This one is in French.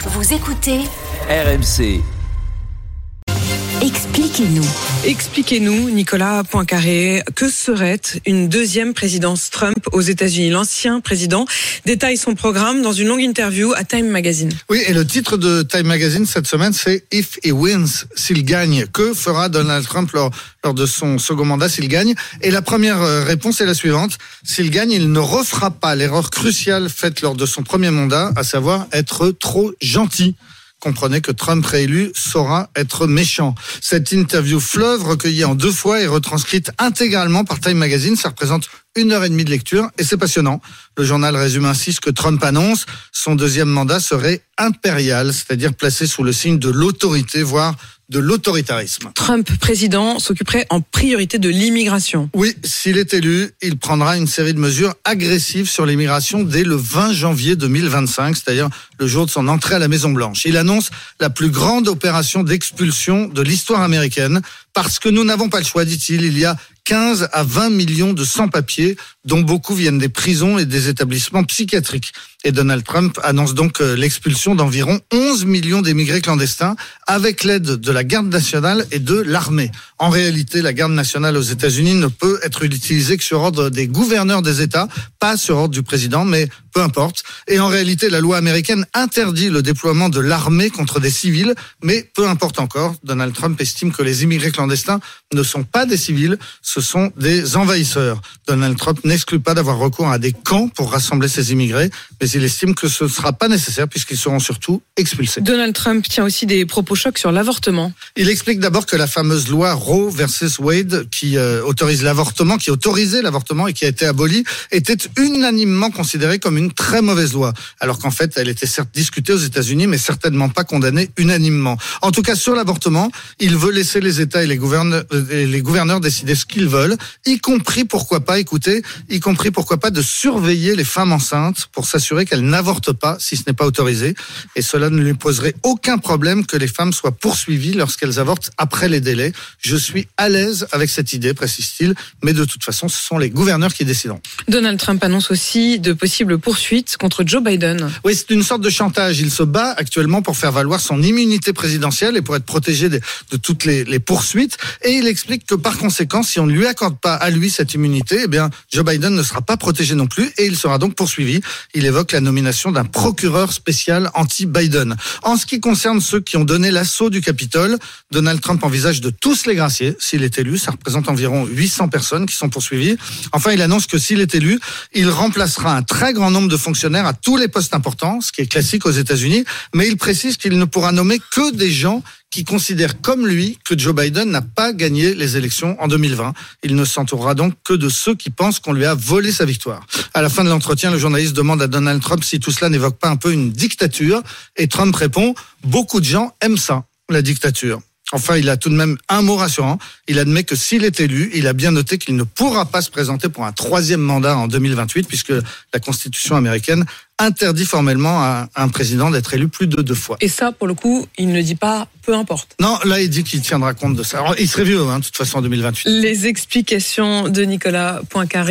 Vous écoutez RMC. Expliquez-nous, Nicolas Poincaré, que serait une deuxième présidence Trump aux États-Unis? L'ancien président détaille son programme dans une longue interview à Time Magazine. Oui, et le titre de Time Magazine cette semaine, c'est « If he wins », s'il gagne. Que fera Donald Trump lors de son second mandat s'il gagne? Et la première réponse est la suivante. S'il gagne, il ne refera pas l'erreur cruciale faite lors de son premier mandat, à savoir être trop gentil. Comprenez que Trump réélu saura être méchant. Cette interview fleuve, recueillie en 2 fois et retranscrite intégralement par Time Magazine, ça représente 1h30 de lecture et c'est passionnant. Le journal résume ainsi ce que Trump annonce. Son deuxième mandat serait impérial, c'est-à-dire placé sous le signe de l'autorité, voire de l'autoritarisme. Trump, président, s'occuperait en priorité de l'immigration. Oui, s'il est élu, il prendra une série de mesures agressives sur l'immigration dès le 20 janvier 2025, c'est-à-dire le jour de son entrée à la Maison-Blanche. Il annonce la plus grande opération d'expulsion de l'histoire américaine, parce que nous n'avons pas le choix, dit-il. Il y a 15 à 20 millions de sans-papiers, dont beaucoup viennent des prisons et des établissements psychiatriques. Et Donald Trump annonce donc l'expulsion d'environ 11 millions d'émigrés clandestins avec l'aide de la garde nationale et de l'armée. En réalité, la garde nationale aux États-Unis ne peut être utilisée que sur ordre des gouverneurs des États, pas sur ordre du président, mais peu importe. Et en réalité, la loi américaine interdit le déploiement de l'armée contre des civils, mais peu importe encore. Donald Trump estime que les immigrés clandestins ne sont pas des civils, ce sont des envahisseurs. Donald Trump n'exclut pas d'avoir recours à des camps pour rassembler ces immigrés, mais il estime que ce ne sera pas nécessaire puisqu'ils seront surtout expulsés. Donald Trump tient aussi des propos chocs sur l'avortement. Il explique d'abord que la fameuse loi Roe versus Wade qui autorisait l'avortement et qui a été abolie était unanimement considérée comme une très mauvaise loi. Alors qu'en fait, elle était certes discutée aux États-Unis, mais certainement pas condamnée unanimement. En tout cas, sur l'avortement, il veut laisser les États et les gouverneurs décider ce qu'ils veulent, y compris pourquoi pas de surveiller les femmes enceintes pour s'assurer qu'elles n'avortent pas si ce n'est pas autorisé. Et cela ne lui poserait aucun problème que les femmes soient poursuivies lorsqu'elles avortent après les délais. Je suis à l'aise avec cette idée, précise-t-il, mais de toute façon, ce sont les gouverneurs qui décideront. Donald Trump annonce aussi de possibles poursuites contre Joe Biden. Oui, c'est une sorte de chantage. Il se bat actuellement pour faire valoir son immunité présidentielle et pour être protégé de toutes les poursuites. Et il explique que par conséquent, si on ne lui accorde pas à lui cette immunité, eh bien, Joe Biden ne sera pas protégé non plus et il sera donc poursuivi. Il évoque la nomination d'un procureur spécial anti-Biden. En ce qui concerne ceux qui ont donné l'assaut du Capitole, Donald Trump envisage de tous les gracier. S'il est élu, ça représente environ 800 personnes qui sont poursuivies. Enfin, il annonce que s'il est élu, il remplacera un très grand nombre de fonctionnaires à tous les postes importants, ce qui est classique aux États-Unis, mais il précise qu'il ne pourra nommer que des gens qui considère comme lui que Joe Biden n'a pas gagné les élections en 2020. Il ne s'entourera donc que de ceux qui pensent qu'on lui a volé sa victoire. À la fin de l'entretien, le journaliste demande à Donald Trump si tout cela n'évoque pas un peu une dictature. Et Trump répond « Beaucoup de gens aiment ça, la dictature ». Enfin, il a tout de même un mot rassurant. Il admet que s'il est élu, il a bien noté qu'il ne pourra pas se présenter pour un 3e mandat en 2028 puisque la Constitution américaine interdit formellement à un président d'être élu plus de 2 fois. Et ça, pour le coup, il ne dit pas peu importe. Non, là, il dit qu'il tiendra compte de ça. Alors, il serait vieux, de toute façon, en 2028. Les explications de Nicolas Poincaré.